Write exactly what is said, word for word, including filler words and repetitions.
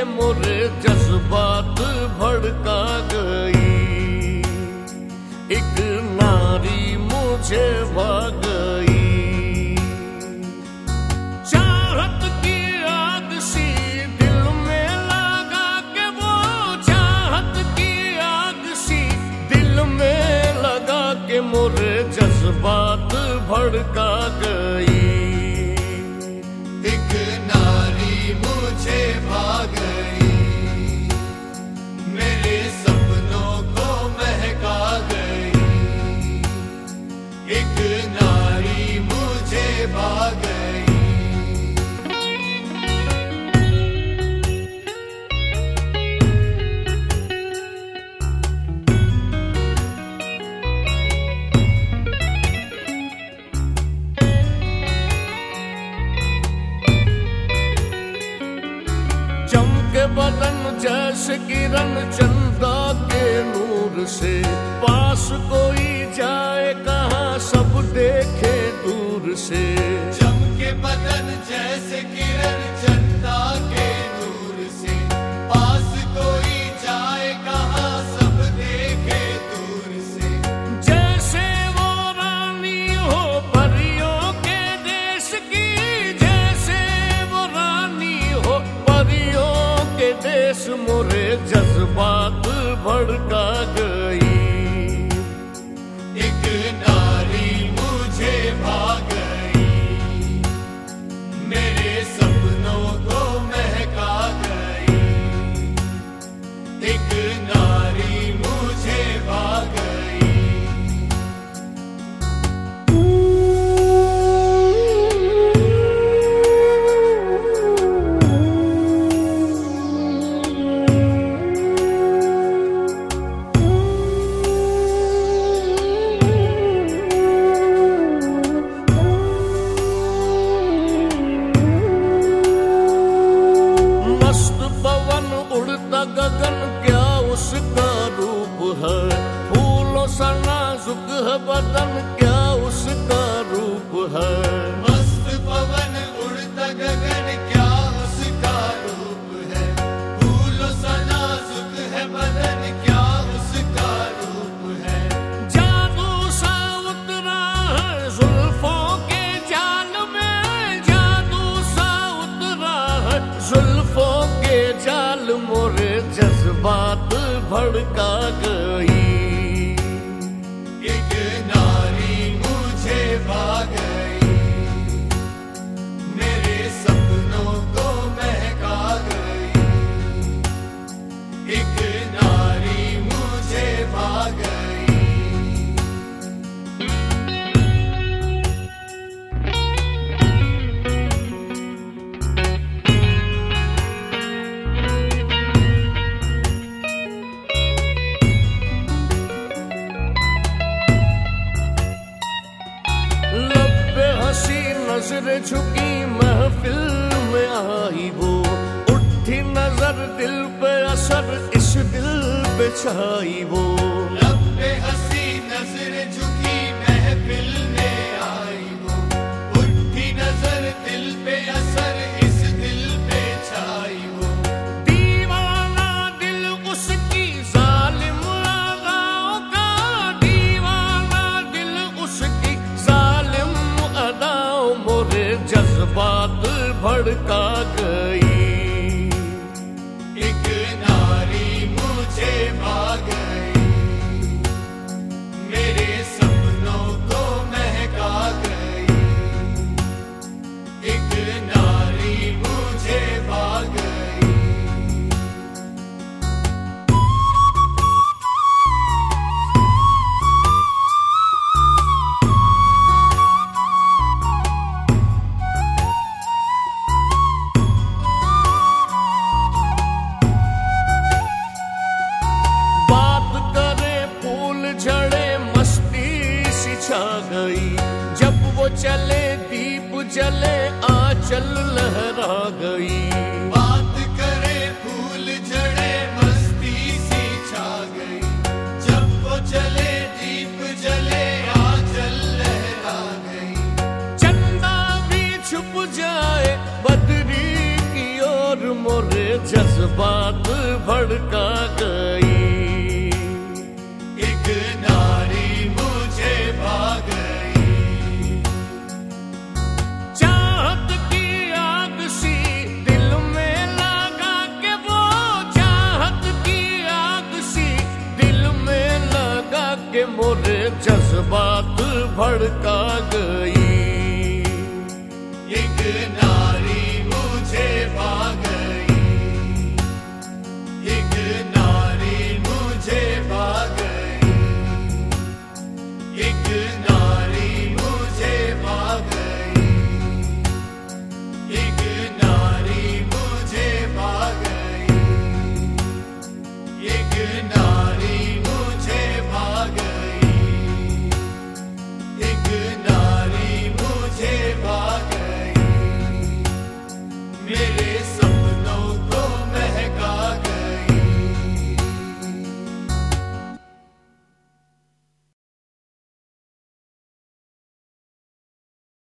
के मोरे जज्बात भड़का गई। एक नारी मुझे भा गई। चाहत की आग सी दिल में लगा के वो, चाहत की आग सी दिल में लगा के मोरे जज्बात भड़का गई। एक नारी मुझे भा गई, मेरे सपनों को महका गई। एक नारी मुझे भा गई। चमके बदन जैसे किरण चंदा के नूर से, पास कोई जाए कहाँ सब देखे दूर से। चमके बदन जैसे किरण चंदा के नूर से, पास कोई जाए कहाँ सब देखे दूर से। जैसे वो रानी हो परियों के देश की, जैसे वो रानी हो परियों के देश, मोरे जज्बात भड़का गई। एक नारी मुझे भा गई, मेरे सपनों को महका गई। एक नारी मुझे भा गई। मस्त पवन उड़ता गगन क्या उसका रूप है, फूलों सा नाजुक है बदन क्या उसका रूप है। मस्त पवन उड़ता गगन क्या उसका रूप है, फूलों सा नाजुक है बदन क्या उसका रूप है। जादू सा उतरा है जुल्फों के जाल में, जादू सा उतरा है जुल्फों के जाल, मोरे जज्बात भड़का गई। एक नारी मुझे भा गई, मेरे सपनों को महका गई। एक नारी मुझे भा गई। लब्बे हंसी नजर झुकी महफिल में आई वो, उठी नजर दिल पे असर इस दिल पे छाई वो। लब पे हंसी नजर झुकी महफिल में आई वो, उठी नजर दिल पे असर इस दिल पे छाई वो। दीवाना दिल उसकी जालिम अदाओं का, दीवाना दिल उसकी जालिम अदाओं, मोरे जज्बात भड़का गई। एक नारी मुझे भा गई, मेरे सपनों को महका गई। एक नारी मुझे भा गई। बात करे फूल झड़े मस्ती सी छा गई, जब वो चले दीप जले आंचल लहरा गई। बात करे फूल झड़े मस्ती सी छा गई, जब वो चले दीप जले आंचल लहरा गई। चंदा भी छुप जाए बदरी की ओर, मोरे जज्बात भड़का गई। एक नारी मुझे भा गई। चाहत की आग सी दिल में लगा के, वो चाहत की आग सी दिल में लगा के मोरे जज्बात भड़का गई।